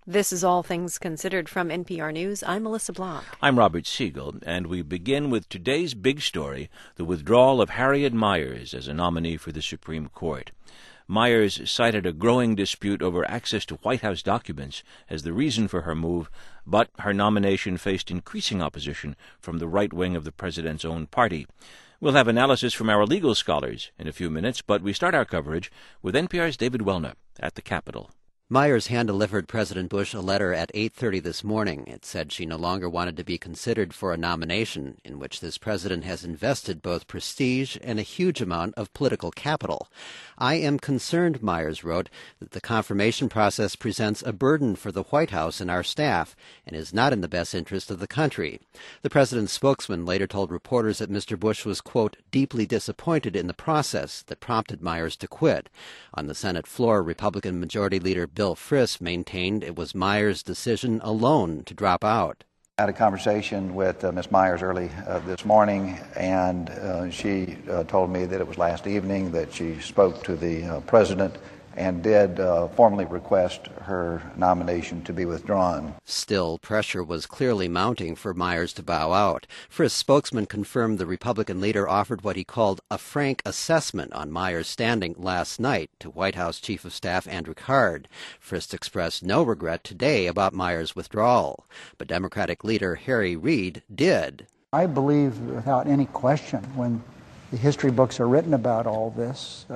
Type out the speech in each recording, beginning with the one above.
This is All Things Considered from NPR News. I'm Melissa Block. I'm Robert Siegel, and we begin with today's big story, the withdrawal of Harriet Miers as a nominee for the Supreme Court. Miers cited a growing dispute over access to White House documents as the reason for her move, but her nomination faced increasing opposition from the right wing of the president's own party. We'll have analysis from our legal scholars in a few minutes, but we start our coverage with NPR's David Wellner at the Capitol. Miers hand-delivered President Bush a letter at 8:30 this morning. It said she no longer wanted to be considered for a nomination in which this president has invested both prestige and a huge amount of political capital. "I am concerned," Miers wrote, "that the confirmation process presents a burden for the White House and our staff and is not in the best interest of the country." The president's spokesman later told reporters that Mr. Bush was, quote, deeply disappointed in the process that prompted Miers to quit. On the Senate floor, Republican Majority Leader Bill Frist maintained it was Miers' decision alone to drop out. I had a conversation with Ms. Miers early this morning, and she told me that it was last evening that she spoke to the president and did formally request her nomination to be withdrawn. Still, pressure was clearly mounting for Miers to bow out. Frist's spokesman confirmed the Republican leader offered what he called a frank assessment on Miers' standing last night to White House Chief of Staff Andrew Card. Frist expressed no regret today about Miers' withdrawal, but Democratic leader Harry Reid did. I believe without any question, when the history books are written about all this,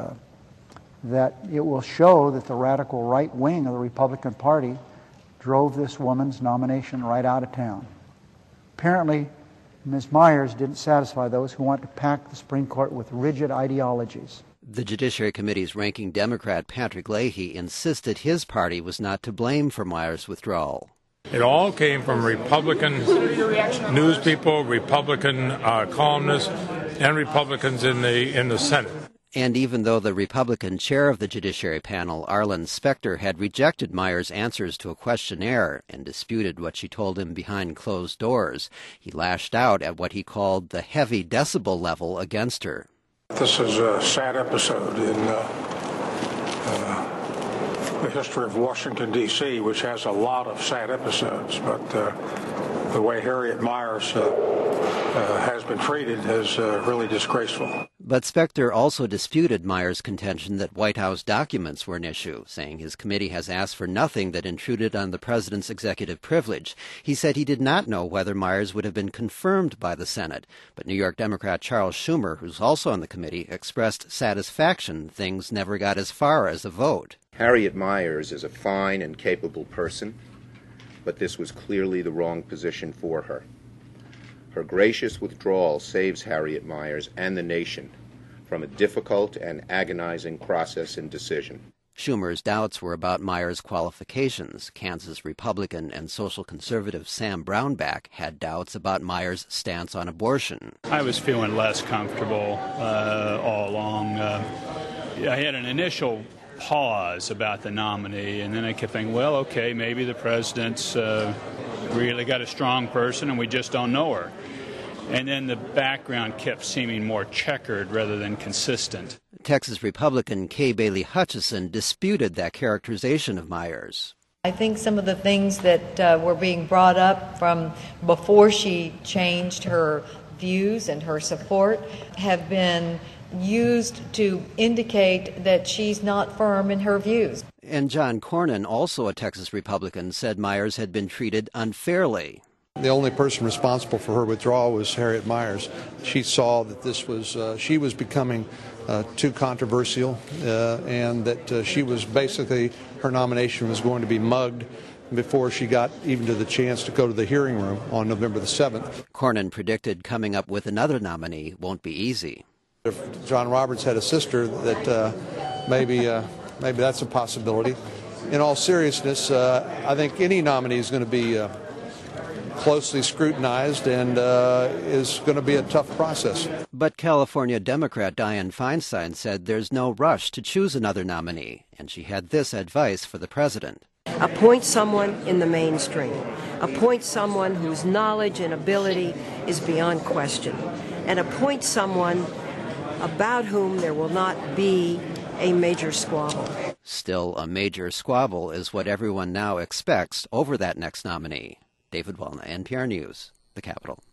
that it will show that the radical right wing of the Republican Party drove this woman's nomination right out of town. Apparently, Ms. Miers didn't satisfy those who want to pack the Supreme Court with rigid ideologies. The Judiciary Committee's ranking Democrat, Patrick Leahy, insisted his party was not to blame for Miers' withdrawal. It all came from Republican news people, Republican columnists, and Republicans in the Senate. And even though the Republican chair of the Judiciary panel, Arlen Specter, had rejected Miers' answers to a questionnaire and disputed what she told him behind closed doors, he lashed out at what he called the heavy decibel level against her. This is a sad episode in the history of Washington, D.C., which has a lot of sad episodes, but the way Harriet Miers has been treated is really disgraceful. But Specter also disputed Miers' contention that White House documents were an issue, saying his committee has asked for nothing that intruded on the president's executive privilege. He said he did not know whether Miers would have been confirmed by the Senate, but New York Democrat Charles Schumer, who's also on the committee, expressed satisfaction things never got as far as a vote. Harriet Miers is a fine and capable person, but this was clearly the wrong position for her. Her gracious withdrawal saves Harriet Miers and the nation from a difficult and agonizing process and decision. Schumer's doubts were about Miers' qualifications. Kansas Republican and social conservative Sam Brownback had doubts about Miers' stance on abortion. I was feeling less comfortable all along. I had an initial pause about the nominee, and then I kept thinking, well, okay, maybe the president's really got a strong person and we just don't know her. And then the background kept seeming more checkered rather than consistent. Texas Republican Kay Bailey Hutchison disputed that characterization of Miers. I think some of the things that were being brought up from before she changed her views and her support have been used to indicate that she's not firm in her views. And John Cornyn, also a Texas Republican, said Miers had been treated unfairly. The only person responsible for her withdrawal was Harriet Miers. She saw that this was she was becoming too controversial, and that she was basically, her nomination was going to be mugged before she got even to the chance to go to the hearing room on November the 7th. Cornyn predicted coming up with another nominee won't be easy. If John Roberts had a sister, that maybe that's a possibility. In all seriousness, I think any nominee is going to be closely scrutinized and is going to be a tough process. But California Democrat Dianne Feinstein said there's no rush to choose another nominee, and she had this advice for the president. Appoint someone in the mainstream. Appoint someone whose knowledge and ability is beyond question. And appoint someone about whom there will not be a major squabble. Still, a major squabble is what everyone now expects over that next nominee. David Wellna, NPR News, the Capitol.